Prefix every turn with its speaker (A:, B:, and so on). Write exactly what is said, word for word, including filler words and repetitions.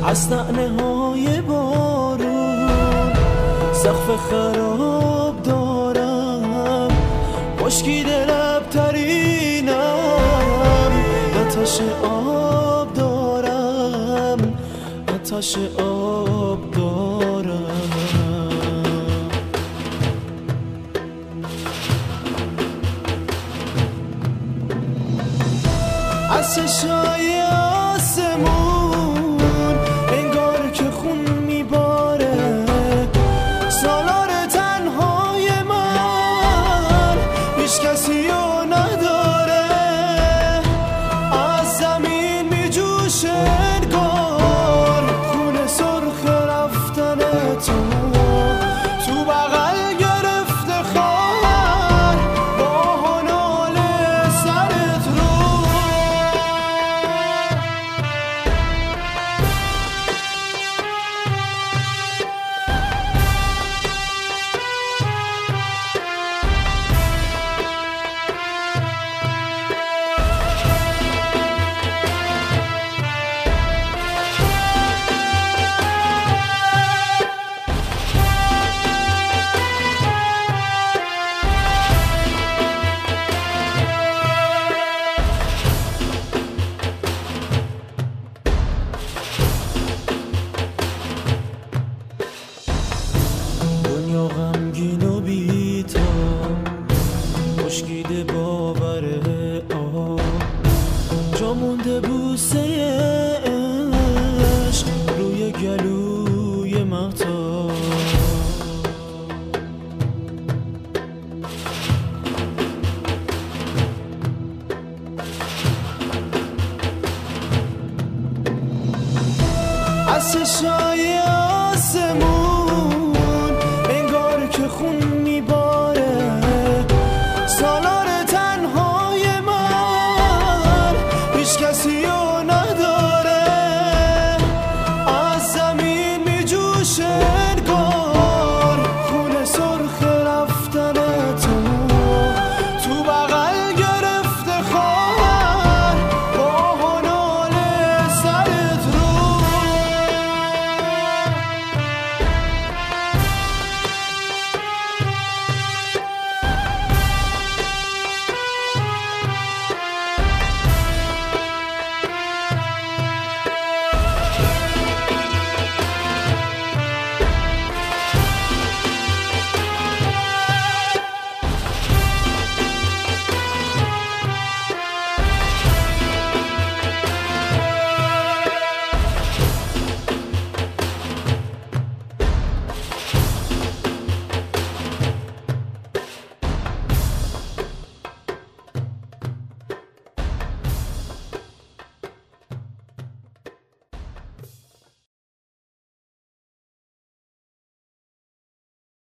A: از نعنه های بارون سقف خراب دارم، خشکیده لبترینم، آتش آب دارم، آتش آب دارم. از چشای آسمون انگار که خون میباره، سالار تنهای من هیچ کسی رو نداره. از زمین میجوشه انگار خون سرخ رفتن تو، تو بغل گرفته خواهر با هنال سرت رو. دنیا غمگین و بی‌تا، خشکیده باوره آه، جا مونده بوسه عشق روی گلوی مهتاب. از چشم